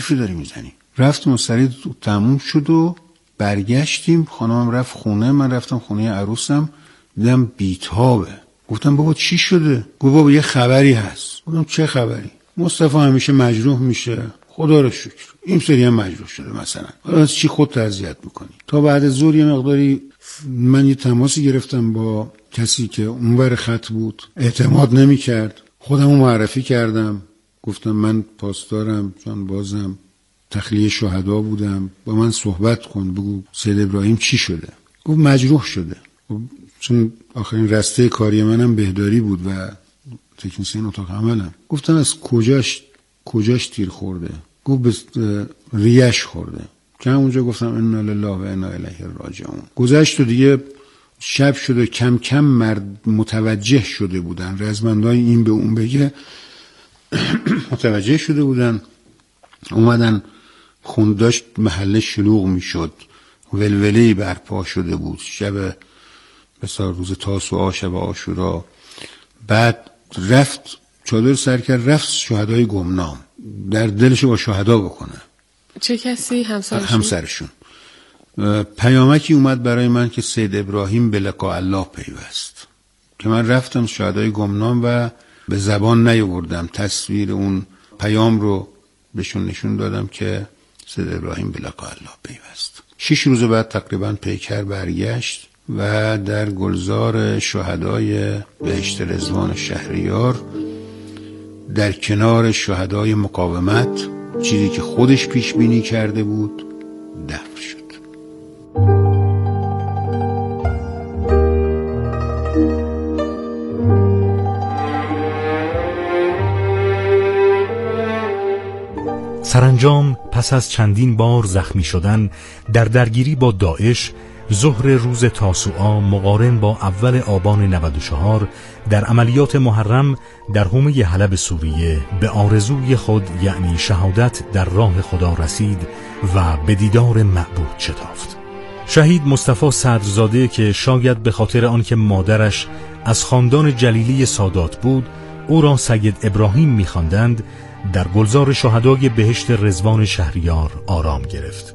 حرفی داری میزنی؟ رفتم سریع تموم شد و برگشتیم. خانمم رفت خونه، من رفتم خونه عروسم، دیدم بیتابه. گفتم بابا چی شده؟ گفت بابا یه خبری هست. گفتم چه خبری؟ مصطفی همیشه مجروح میشه، خدا رو شکر این سری هم مجروح شده مثلا. حالا از چی خودت اذیت میکنی؟ تا بعد از ظهر یه مقداری من یه تماسی گرفتم با کسی که اونور خط بود، اعتماد نمیکرد. خودمو معرفی کردم، گفتم من پاسدارم، چون بازم تخلیه شهدا بودم، با من صحبت کن، بگو سید ابراهیم چی شده. گفت مجروح شده. چون آخرین رسته کاری منم بهداری بود و تکنسین اتاق عملم. گفتم از کجاش تیر خورده؟ گفت به ریش خورده. که اونجا گفتم انا لله و انا الیه راجعون. گذشت و دیگه شب شده، کم کم مرد متوجه شده بودن، رزمندای این به اون بگه متوجه شده بودن، اومدن. خون داشت محله شلوغ میشد، ولوله‌ای برپا شده بود. شب بسار روز تاسوعا، شب عاشورا. بعد رفت چادر سر کرد، رفت شهدای گمنام، در دلش با شهدا بکنه. چه کسی؟ همسرشون. پیامکی اومد برای من که سید ابراهیم به لقاء الله پیوست، که من رفتم شهدای گمنام و به زبان نیاوردم، تصویر اون پیام رو بهشون نشون دادم که سید ابراهیم به لقاء الله پیوست. 6 روز بعد تقریبا پیکر برگشت و در گلزار شهدای بهشت رضوان شهریار در کنار شهدای مقاومت، چیزی که خودش پیش بینی کرده بود، دفن شد. سرانجام پس از چندین بار زخمی شدن در درگیری با داعش، ظهر روز تاسوعا مقارن با اول آبان 94 در عملیات محرم در حومه حلب سوریه به آرزوی خود، یعنی شهادت در راه خدا رسید و به دیدار معبود شتافت. شهید مصطفی صدرزاده که شاید به خاطر آنکه مادرش از خاندان جلیلی سادات بود او را سید ابراهیم می‌خواندند، در گلزار شهدای بهشت رضوان شهریار آرام گرفت.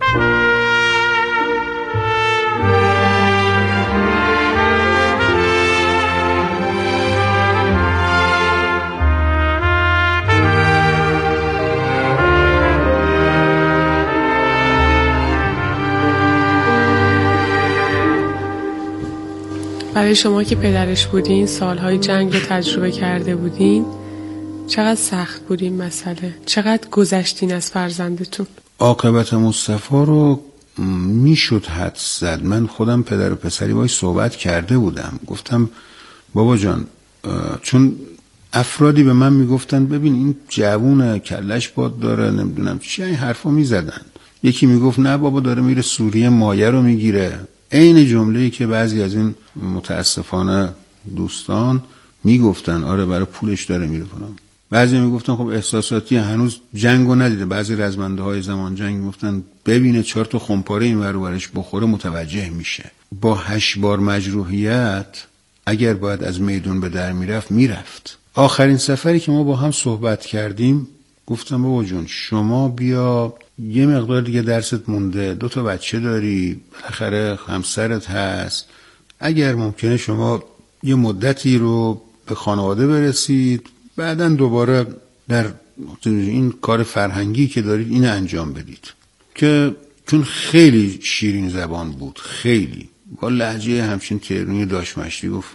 برای شما که پدرش بودین، سالهای جنگ رو تجربه کرده بودین، چقدر سخت بود این مسئله؟ چقدر گذشتین از فرزندتون؟ عاقبت مصطفی رو میشد حدس زد. من خودم پدر و پسری باهاش صحبت کرده بودم، گفتم بابا جان، چون افرادی به من میگفتن ببین این جوونه، کلش باد داره، نمیدونم چی، این حرفا میزدن. یکی میگفت نه بابا داره میره سوریه مایه رو میگیره، عین جمله‌ای که بعضی از این متاسفانه دوستان میگفتن، آره برای پولش داره میره کنم. بعضی میگفتن خب احساساتی، هنوز جنگو ندیده. بعضی رزمنده های زمان جنگ میگفتن ببینه 4 تا خمپاره این ور ورش بخوره متوجه میشه. با 8 بار مجروحیت اگر باید از میدون به در میرفت. آخرین سفری که ما با هم صحبت کردیم گفتم بابا جون شما بیا، یه مقدار دیگه درست مونده، 2 تا بچه داری، بالاخره همسرت هست، اگر ممکنه شما یه مدتی رو به خانواده برسید، بعداً دوباره در این کار فرهنگی که دارید این انجام بدید. که چون خیلی شیرین زبان بود، خیلی با لهجه همچین تهرانی داشمشتی گفت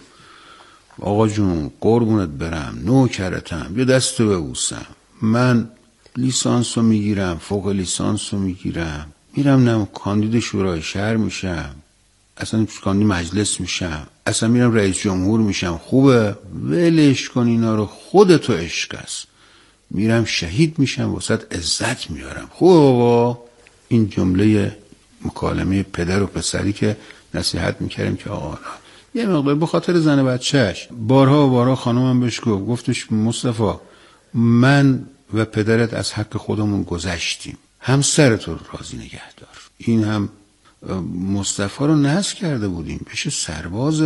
آقا جون قربونت برم، نوکرتم، یه دستو ببوسم، من لیسانسو میگیرم، فوق لیسانسو میگیرم، میرم کاندید شورای شهر میشم، اصلا کاندید مجلس میشم، اصلا میرم رئیس جمهور میشم، خوبه ولش کن اینا رو، خودتو عشق است، میرم شهید میشم واسط عزت میارم، خوبه بابا. این جمله مکالمه پدر و پسری که نصیحت میکردیم که آقا یه مقدار به خاطر زن بچهش. بارها و بارها خانومم بهش گفتش مصطفی من و پدرت از حق خودمون گذشتیم، همسرتو راضی نگه دار. این هم مصطفی رو نصب کرده بودیم بشه سرباز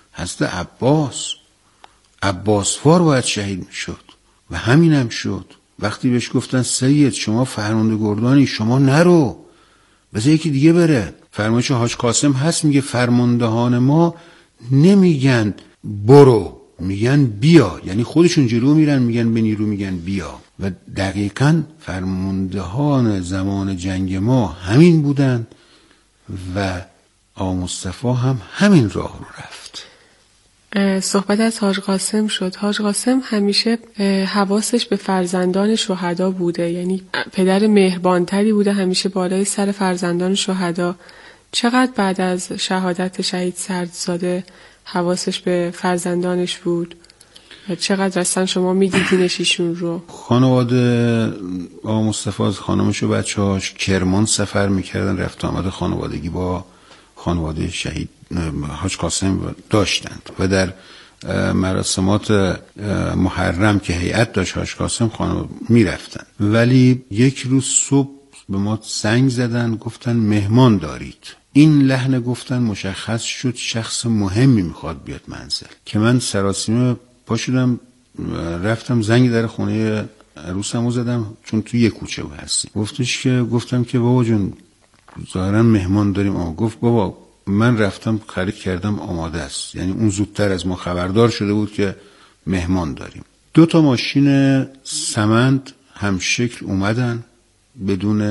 حضرت عباسوار باید شهید میشد و همین هم شد وقتی بهش گفتن سید شما فرمانده گردانی، شما نرو، بذار یکی دیگه بره. فرمایش حاج قاسم هست، میگه فرماندهان ما نمیگن برو، میگن بیا. یعنی خودشون جلو میرن، میگن به نیرو میگن بیا. و دقیقاً فرماندهان زمان جنگ ما همین بودن و آقا مصطفی هم همین راه رو رفت. صحبت از حاج قاسم شد. حاج قاسم همیشه حواسش به فرزندان شهدا بوده، یعنی پدر مهربانتری بوده، همیشه بالای سر فرزندان شهدا. چقدر بعد از شهادت شهید سردزاده حواسش به فرزندانش بود و چقدر اصلا شما میدیدینش ایشون رو؟ خانواده آقا مصطفی از خانمش و بچه‌هاش کرمان سفر میکردن، رفت آمد خانوادگی با خانواده شهید حاج قاسم داشتند و در مراسمات محرم که هیئت داشت حاج قاسم میرفتن. ولی یک روز صبح به ما زنگ زدن، گفتن مهمان دارید. این لحن گفتن مشخص شد شخص مهمی میخواد بیاد منزل، که من سراسیمه پا شدم رفتم زنگ در خونه عروسمو زدم، چون توی یک کوچه هستیم. گفتم که بابا جون ظاهرا مهمان داریم. گفت بابا من رفتم خرید کردم آماده است. یعنی اون زودتر از ما خبردار شده بود که مهمان داریم. 2 ماشین سمند همشکل اومدن بدون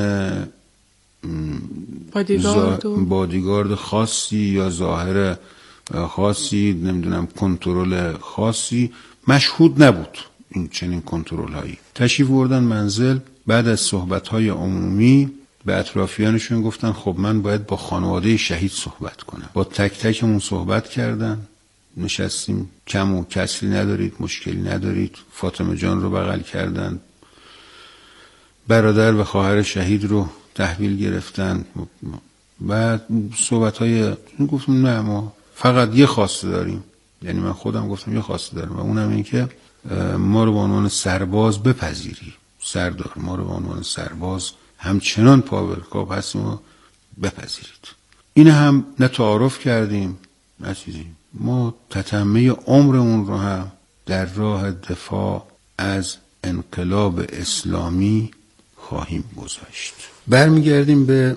بادیگارد خاصی یا ظاهر خاصی، نمیدونم کنترل خاصی، مشهود نبود این چنین کنترل هایی. تشریف بردن منزل. بعد از صحبت های عمومی به اطرافیانشون گفتن خب من باید با خانواده شهید صحبت کنم. با تک تکمون صحبت کردن، نشستیم، کم و کسری ندارید، مشکلی ندارید. فاطمه جان رو بغل کردن، برادر و خواهر شهید رو تحویل گرفتن. بعد صحبت های گفتم نه ما فقط یه خواسته داریم. یعنی من خودم گفتم یه خواسته دارم و اونم این که ما رو به عنوان سرباز بپذیری. سردار ما رو به عنوان سرباز همچنان پاورکاب هستیم و بپذیرید. این هم نه تعارف کردیم نه چیزی. ما تتمه عمرمون رو هم در راه دفاع از انقلاب اسلامی خواهیم گذاشت. برمیگردیم به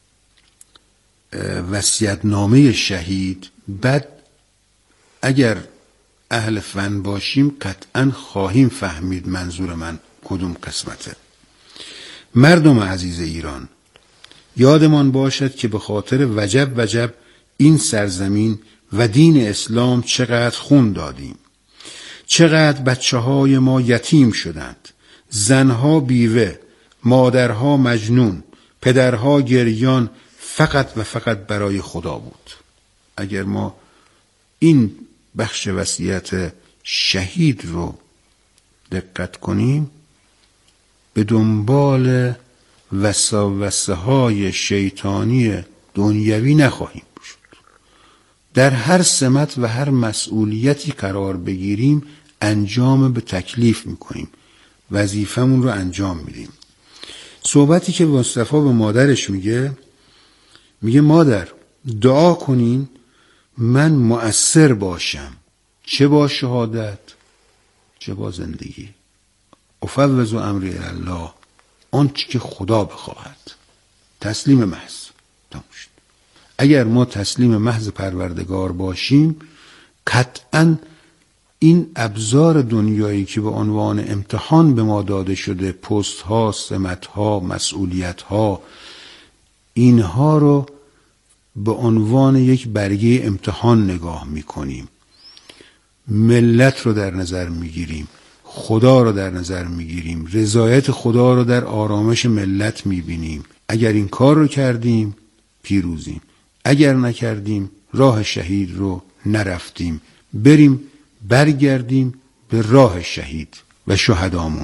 وصیت‌نامه شهید. بعد اگر اهل فن باشیم قطعا خواهیم فهمید منظور من کدوم قسمته. مردم عزیز ایران، یادمان باشد که به خاطر وجب این سرزمین و دین اسلام چقدر خون دادیم. چقدر بچه‌های ما یتیم شدند، زنها بیوه، مادرها مجنون، پدرها گریان، فقط و فقط برای خدا بود. اگر ما این بخش وصیت شهید رو دقت کنیم، به دنبال وسوسه های شیطانی دنیوی نخواهیم شد. در هر سمت و هر مسئولیتی قرار بگیریم انجام به تکلیف میکنیم، وظیفمون رو انجام میدیم. صحبتی که مصطفی به مادرش میگه مادر دعا کنین من مؤثر باشم، چه با شهادت چه با زندگی. افوض امری الی الله، آنچه که خدا بخواهد. تسلیم محض. اگر ما تسلیم محض پروردگار باشیم قطعاً این ابزار دنیایی که به عنوان امتحان به ما داده شده، پست ها، سمت ها، مسئولیت ها، اینها رو به عنوان یک برگه امتحان نگاه میکنیم. ملت رو در نظر میگیریم، خدا رو در نظر میگیریم، رضایت خدا رو در آرامش ملت میبینیم. اگر این کار رو کردیم پیروزیم، اگر نکردیم راه شهید رو نرفتیم. بریم برگردیم به راه شهید و شهدامون.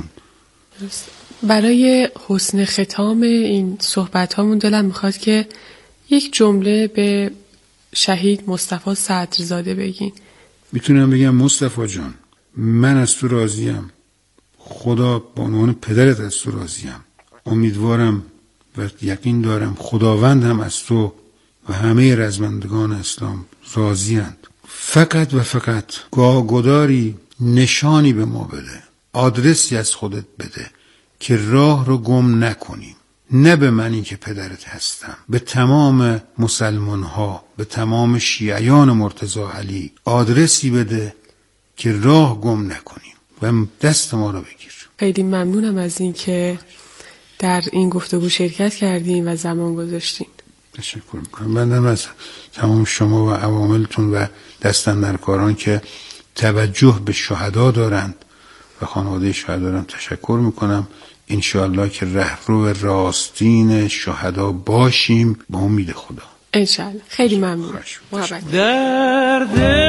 برای حسن ختام این صحبت هامون دلم میخواد که یک جمله به شهید مصطفی صدرزاده بگین. میتونم بگم مصطفی جان من از تو راضیم، خدا به عنوان پدرت از تو راضیم، امیدوارم و یقین دارم خداوند هم از تو و همه رزمندگان اسلام راضی‌اند. فقط و فقط گداری نشانی به ما بده، آدرسی از خودت بده، که راه رو گم نکنیم. نه به من این که پدرت هستم، به تمام مسلمان ها، به تمام شیعیان مرتضی علی آدرسی بده که راه گم نکنیم و دست ما رو بگیر. خیلی ممنونم از این که در این گفتگو شرکت کردین و زمان گذاشتین. تشکر میکنم. بنده از تمام شما و عواملتون و دستاندرکاران که توجه به شهدا دارند و خانواده شهدا دارند تشکر میکنم. انشاءالله که رهرو راستین شهدا باشیم به امید خدا. انشاءالله. خیلی ممنون. در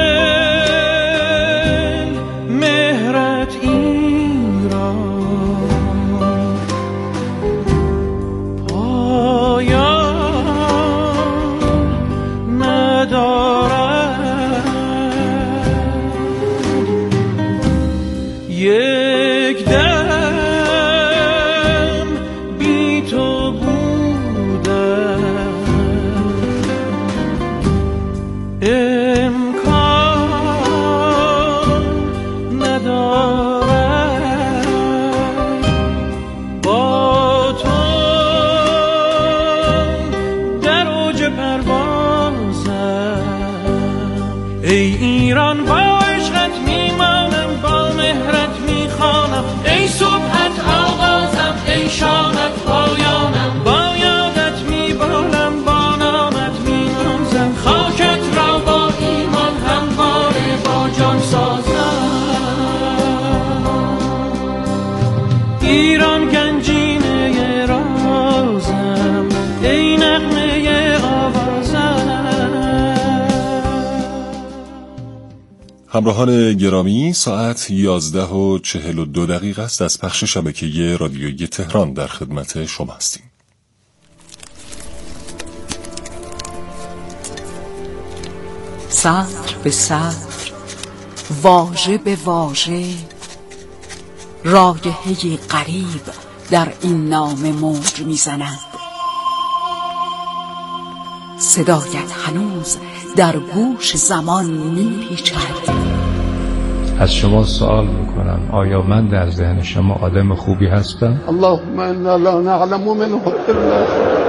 دل مهرت ایران پایان ندارد، یک دم بی تو بودم امکان ندارد، با تو در اوج پروازم. ای ایران با عشقت میمانم، با مهرت میخوانم، ای صبحت آغازم، ای شامت پایانم، با یادت میبالم، با نامت مینازم، خاکت را با ایمان همواره با جان سازم. ایران گنجینه رازم، ای نغمه آوازم. همراهان گرامی، ساعت 11:42 است. از پخش شبکه رادیویی تهران در خدمت شما هستیم. سطر به سطر، واژه به واژه، رایحه غریب در این نامه موج میزند. صدایت هنوز در گوش زمان میپیچد. از شما سوال میکنم، آیا من در ذهن شما آدم خوبی هستم؟ اللهم انا لا نعلم منه الا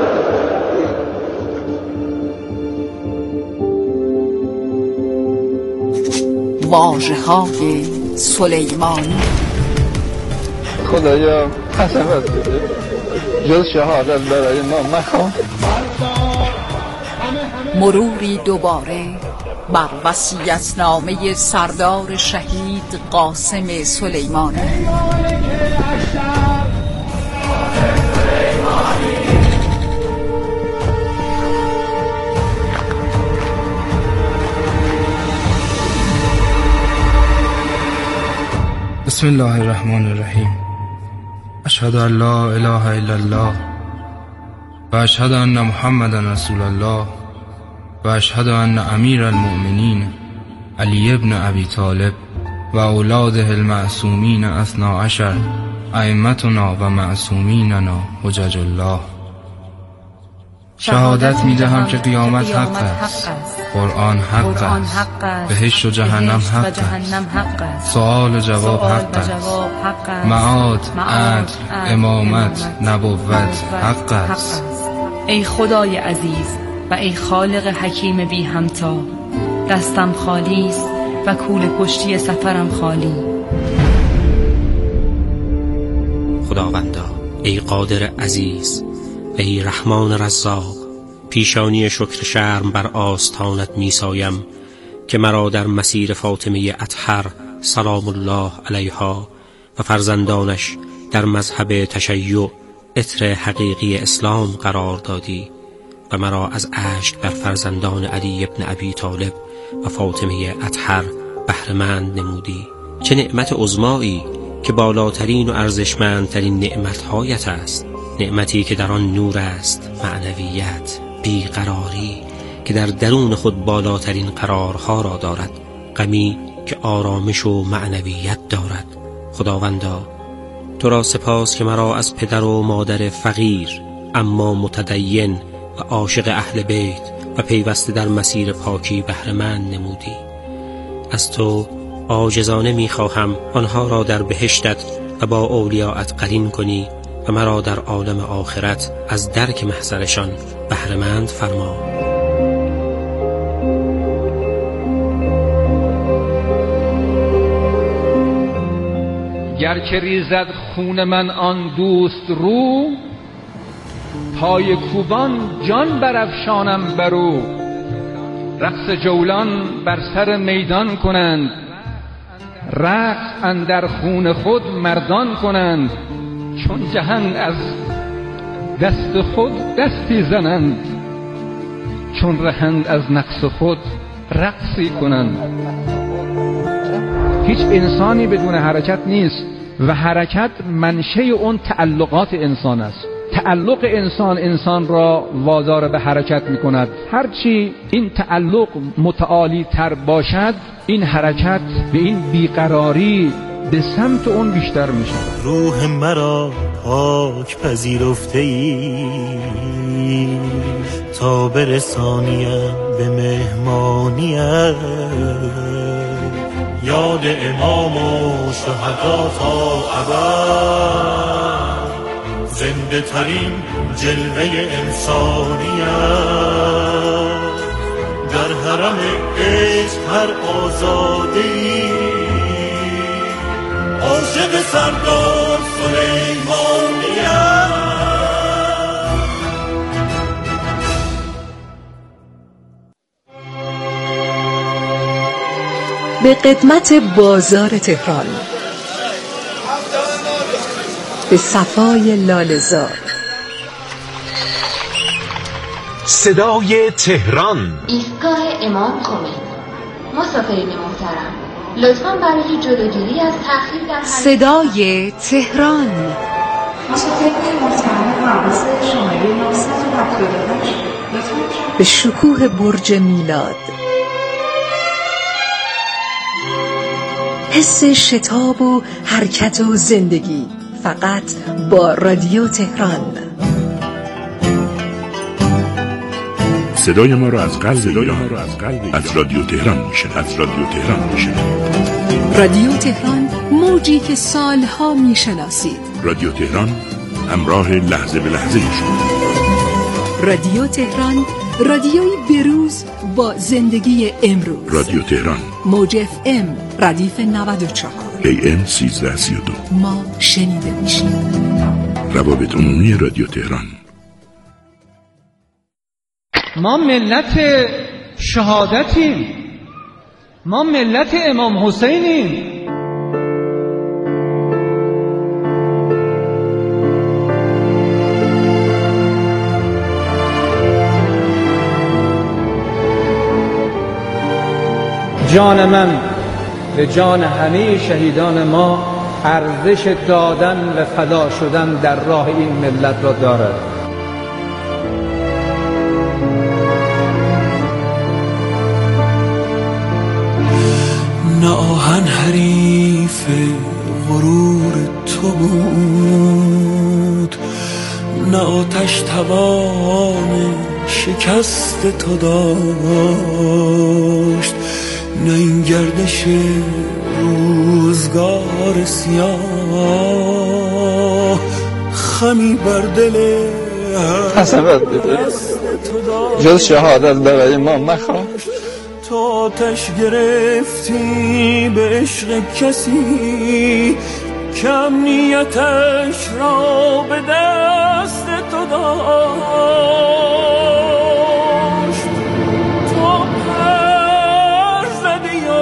واژه‌های سلیمانی. خدایا قسمت بده جز شهادت برای ما مخواه. مروری دوباره بر وصیت‌نامه سردار شهید قاسم سلیمانی. بسم الله الرحمن الرحیم. اشهد ان لا اله الا الله و اشهد ان محمدا رسول الله و اشهد ان امیر المؤمنین علی ابن ابی طالب و اولاده المعصومین 12 ائمتنا و معصومیننا حجج الله. شهادت میدهم که قیامت حق است، قرآن حق است، بهشت و جهنم حق است، سؤال و جواب حق است، معاد، عدل، امامت، نبوت حق است. ای خدای عزیز و ای خالق حکیم بی همتا، دستم خالی است و کوله پشتی سفرم خالی. خداوندا، ای قادر عزیز، ای رحمان رزاق، پیشانی شکر شرم بر آستانت می سایم که مرا در مسیر فاطمه اطهر سلام الله علیها و فرزندانش در مذهب تشیع عطر حقیقی اسلام قرار دادی و مرا از اشک بر فرزندان علی ابن ابی طالب و فاطمه اطهر بهره‌مند نمودی. چه نعمت عظمایی که بالاترین و ارزشمندترین نعمتهایت است، نعمتی که در آن نور است، معنویت، بیقراری که در درون خود بالاترین قرارها را دارد، غمی که آرامش و معنویت دارد. خداوندا، تو را سپاس که مرا از پدر و مادر فقیر اما متدین و عاشق اهل بیت و پیوسته در مسیر پاکی بهره‌مند نمودی. از تو عاجزانه می‌خواهم آنها را در بهشتت و با اولیاءت قرین کنی و مرا در عالم آخرت از درک محضرشان بهره‌مند فرما. گر که ریزد خون من آن دوست رو، پای کوبان جان برافشانم برو. رقص جولان بر سر میدان کنند، رقص اندر خون خود مردان کنند. چون جهان از دست خود دستی زنند، چون رهند از نقص خود رقصی کنند. هیچ انسانی بدون حرکت نیست و حرکت منشه اون تعلقات انسان است. تعلق انسان را وادار به حرکت می کند. هرچی این تعلق متعالی تر باشد، این حرکت به این بیقراری به سمت اون بیشتر می شود. روح مرا پاک پذیرفته ای تا برسانیم به مهمانیت. یاد امام و شهدا تا ابد، زنده ترین جلوه انسانیت. در حرم عشق هر آزاده‌ای عاشق سردار سلیمانیت. به قدمت بازار تهران، به صفای لاله‌زار، صدای تهران، ایستگاه امام خمینی. مسافرین محترم، لطفاً برای جلوگیری از تأخیر در صدای تهران. مسافرین محترم، حواس شماره 978 لطفاً به شکوه برج میلاد، حس شتاب و حرکت و زندگی، فقط با رادیو تهران. صدای ما را از قلب ایران از رادیو تهران میشنوید. رادیو تهران، موجی که سالها میشناسید. رادیو تهران، همراه لحظه به لحظه شما. رادیو تهران، رادیوی بروز با زندگی امروز. رادیو تهران، موج FM ردیف 94 AM 1332. ما شنیده میشیم. روابط عمومی رادیو تهران. ما ملت شهادتیم، ما ملت امام حسینیم. جان من به جان همه شهیدان ما ارزش دادن و فدا شدن در راه این ملت را دارد. نه آهن حریف غرور تو بود، نه آتش توان شکست تو داشت، نه این گردش روزگار سیاه خمی بر دل حسنت بده، جز شهادت برای ما مخواه. تو آتش گرفتی به عشق کسی که امنیتش را به دست تو داشت. تو پر زدی و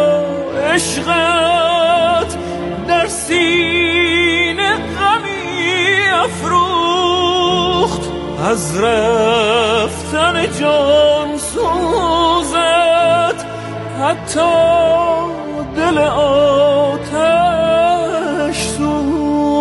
عشقت در سینه غمی افروخت، از رفتن جان سوزت حتی دل آتش سوخت.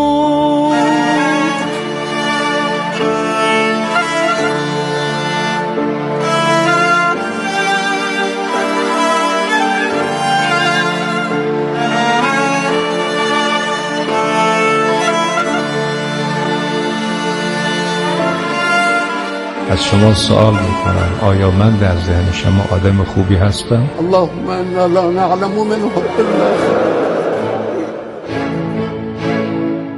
از شما سوال میکنم آیا من در ذهن شما آدم خوبی هستم؟ اللهم انا لا نعلم منه الا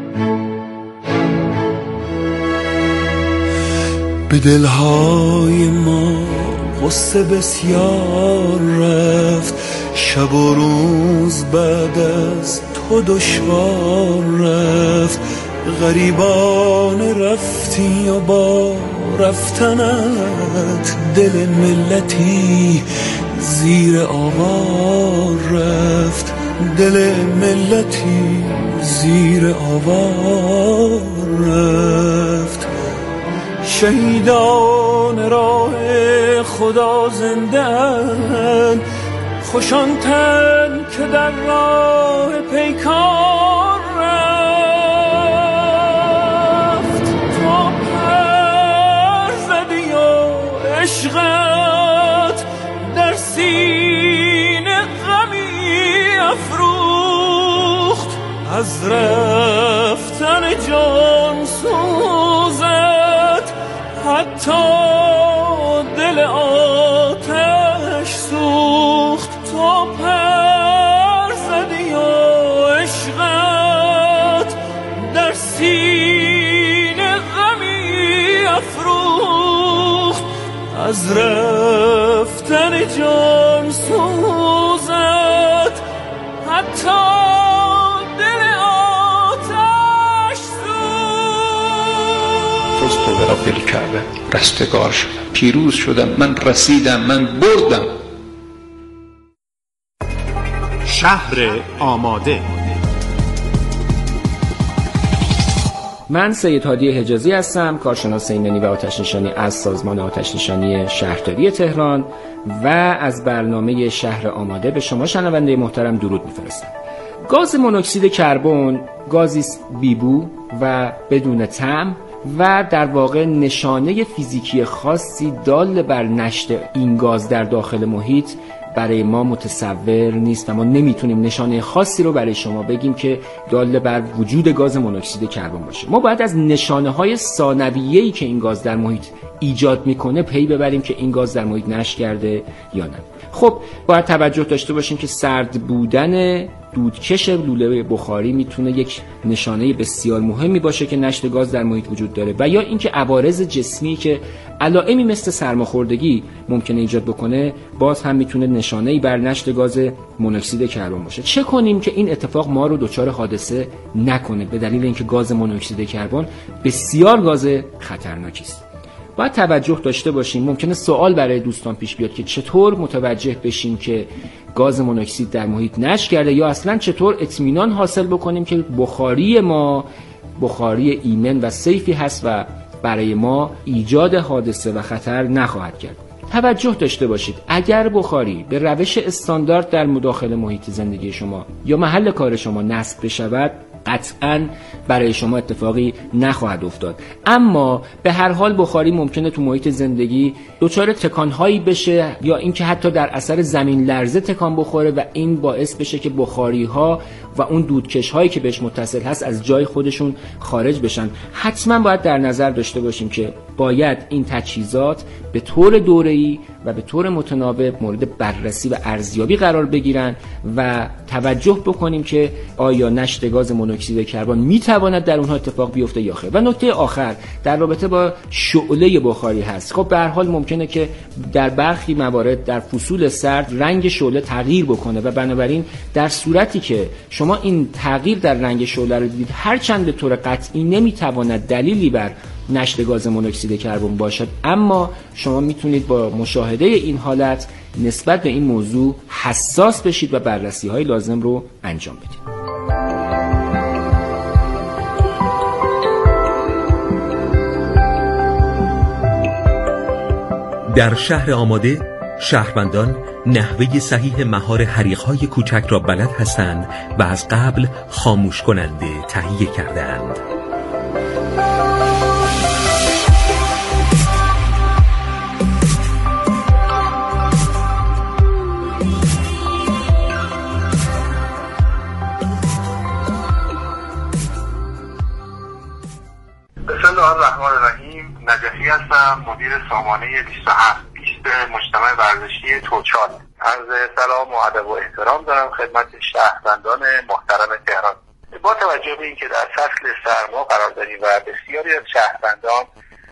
به دلهای ما غصه بسیار رفت، شب و روز بعد از تو دشوار رفت. غریبان رفتی و با رفتنت دل ملتی زیر آوار رفت، دل ملتی زیر آوار رفت. شهیدان راه خدا زنده اند، خوشان تن که در راه پیکار رفت. تو پر زدی و عشقت در سینه غمی افروخت، از رفتن جان سوزت حتی دل آتش سوخت. تو پر زدی و عشقت در سینه غمی افروخت، از رفتن جان سوزت حتی دل آتش سوخت. فزت برب الکعبه، رستگار شدم، پیروز شدم، من رسیدم، من بردم. شهر آماده. من سید هادی حجازی هستم، کارشناس ایمنی و آتش‌نشانی از سازمان آتش‌نشانی شهرداری تهران و از برنامه شهر آماده به شما شنونده محترم درود می‌فرستم. گاز مونوکسید کربن گازی است بی‌بو و بدون طعم و در واقع نشانه فیزیکی خاصی دال بر نشت این گاز در داخل محیط برای ما متصور نیست و ما نمیتونیم نشانه خاصی رو برای شما بگیم که دال بر وجود گاز مونوکسید کربن باشه. ما باید از نشانه‌های ثانویه‌ای که این گاز در محیط ایجاد میکنه پی ببریم که این گاز در محیط نشت کرده یا نه. خب باید توجه داشته باشیم که سرد بودن دودکش لوله بخاری میتونه یک نشانه بسیار مهمی باشه که نشت گاز در محیط وجود داره، و یا اینکه عوارض جسمی که علائمی مثل سرماخوردگی ممکنه ایجاد بکنه باز هم میتونه نشانه‌ای بر نشت گاز مونوکسید کربن باشه. چه کنیم که این اتفاق ما رو دچار حادثه نکنه؟ به دلیل اینکه گاز مونوکسید کربن بسیار گاز خطرناکی است. باید توجه داشته باشیم. ممکنه سوال برای دوستان پیش بیاد که چطور متوجه بشیم که گاز مونوکسید در محیط نشت کرده، یا اصلا چطور اطمینان حاصل بکنیم که بخاری ما بخاری ایمن و سیفی هست و برای ما ایجاد حادثه و خطر نخواهد کرد. توجه داشته باشید اگر بخاری به روش استاندارد در مداخل محیط زندگی شما یا محل کار شما نصب بشود قطعاً برای شما اتفاقی نخواهد افتاد، اما به هر حال بخاری ممکنه تو محیط زندگی دچار تکان‌هایی بشه یا اینکه حتی در اثر زمین لرزه تکان بخوره و این باعث بشه که بخاری‌ها و اون دودکش‌هایی که بهش متصل هست از جای خودشون خارج بشن. حتما باید در نظر داشته باشیم که باید این تجهیزات به طور دوره‌ای و به طور متناوب مورد بررسی و ارزیابی قرار بگیرن و توجه بکنیم که آیا نشت گاز مونوکسید کربن میتواند در اونها اتفاق بیفته یا خیر. و نکته آخر در رابطه با شعله بخاری هست. خب به هر حال ممکنه که در برخی موارد در فصول سرد رنگ شعله تغییر بکنه و بنابراین در صورتی که شما این تغییر در رنگ شعله رو دیدید، هرچند به طور قطعی نمیتواند دلیلی بر نشت گاز مونوکسید کربن باشد، اما شما میتونید با مشاهده این حالت نسبت به این موضوع حساس بشید و بررسی‌های لازم رو انجام بدید. در شهر آماده شهروندان نحوه صحیح مهار حریق‌های کوچک را بلد هستند و از قبل خاموش کننده تهیه کردند. بسم الله الرحمن الرحیم. نجفی هستم، مدیر سامانه 27 مجتمع ورزشی توچال. عرض سلام و ادب و احترام دارم خدمت شهروندان محترم تهران. با توجه به اینکه در فصل سرما قرار داریم و بسیاری از شهروندان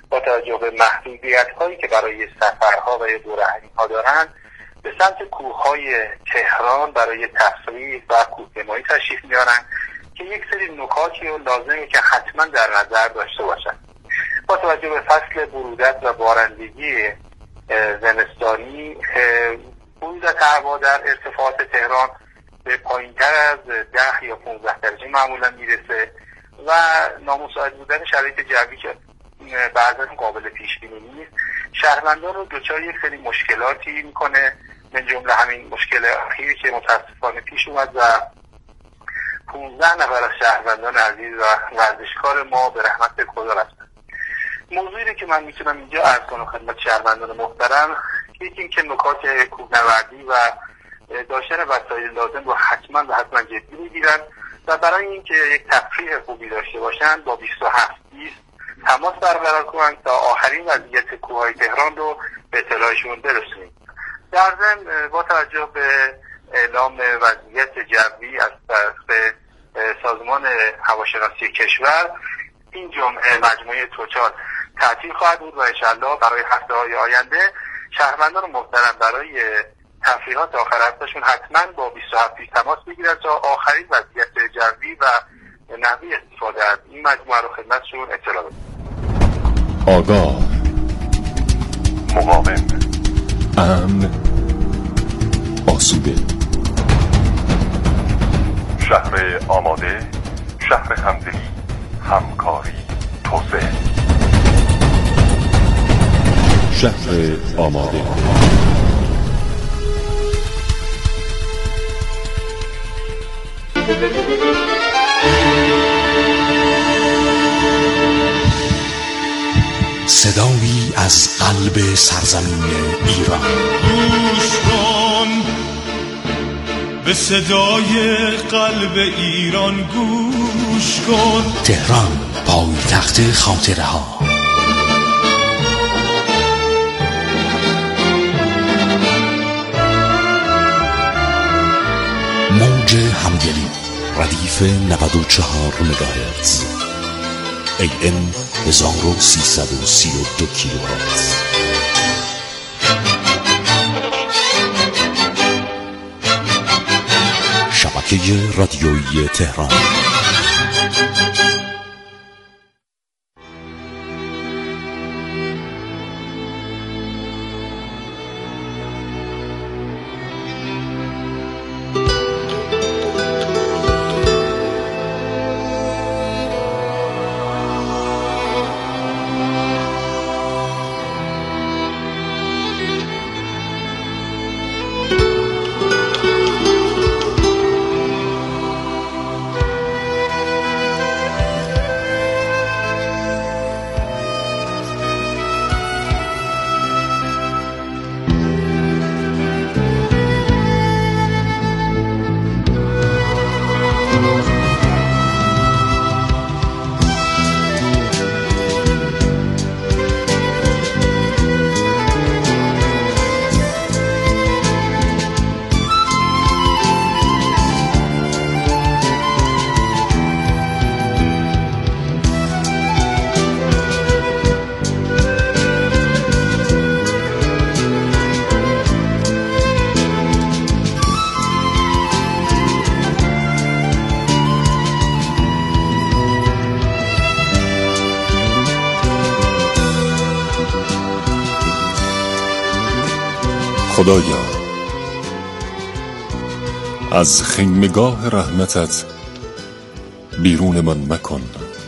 با توجه به محدودیت‌هایی که برای سفرها و دورهمی‌ها دارن به سمت کوه‌های تهران برای تفریح و کوهنمایی تشریف میارن که یک سری نکاتی رو لازمه که حتما در نظر داشته باشن. با توجه به فصل برودت و بارندگی زمستانی، برودت هوا در ارتفاعات تهران به پایین‌تر از 10 یا 15 درجه معمولا میرسه و نامساعد بودن شرایط جوی که بعضا قابل پیش بینی نیست، شهروندان رو دچار یک سری مشکلاتی میکنه، من جمله همین مشکل اخیری که متاسفانه پیش اومد و 15 نفر از شهروندان عزیز و ورزشکار ما به رحمت خدا رفتن. موضوعی که من میتونم اینجا عرض کنم خدمت شهروندان محترم، یکی این که نکات کوهنوردی و داشتن وسایل لازم رو حتما جدی بگیرن و برای اینکه یک تفریح خوبی داشته باشن با 2720 تماس برقرار کنن تا آخرین وضعیت کوههای تهران رو به اطلاعشون برسونیم. در ضمن با توجه به اعلام وضعیت جوی از طرف سازمان هواشناسی کشور، این جمعه مجموعه توچال تعطیل خواهد بود و انشالله برای هفته‌های آینده شهروندان محترم برای تفریحات آخر هفتهشون حتما با 27 تماس بگیرن تا آخرین وضعیت جوی و نحوه استفاده از این مجموعه رو خدمتشون اطلاع بدیم. آگاه، مقاوم، امن، آسوده. شهر آماده، شهر همدلی، همکاری، توسعه. شهر آماده. صدایی از قلب سرزمین ایران. گوش کن به صدای قلب ایران، گوش کن. تهران، پایتخت خاطره ها. موج همدلی، ردیف 94 مگاهرتز، AM 1332 کیلوهرتز. شبکه رادیویی تهران. خدایا، از خیمگاه رحمتت بیرونمان مکن،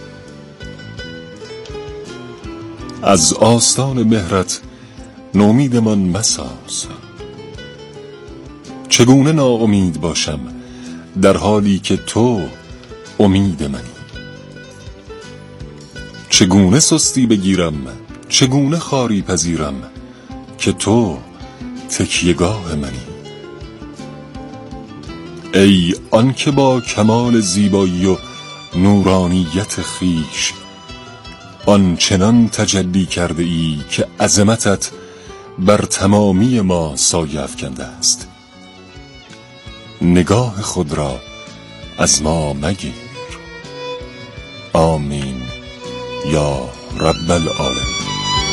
از آستان مهرت نومیدمان مساز. چگونه ناامید باشم در حالی که تو امید منی؟ چگونه سستی بگیرم، چگونه خواری پذیرم که تو تکیه‌گاه منی؟ ای آن که با کمال زیبایی و نورانیت خویش آن چنان تجلی کرده ای که عظمتت بر تمامی ما سایه افکنده است. نگاه خود را از ما مگیر. آمین یا رب العالمین.